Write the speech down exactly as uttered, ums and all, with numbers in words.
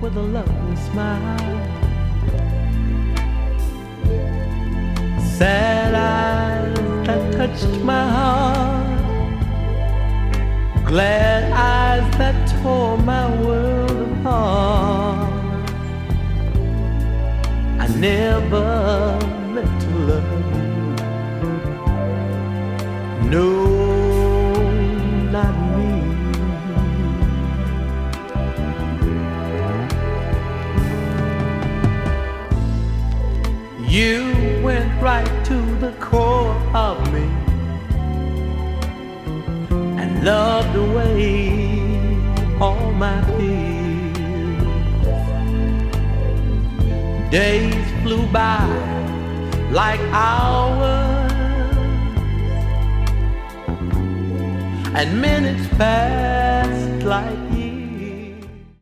with a lovely smile. Sad eyes that touched my heart, glad eyes that tore my world apart. I never meant to love you, no, not me. You went right to the core of me and loved away all my fears. Days flew by like hours, and minutes passed like years.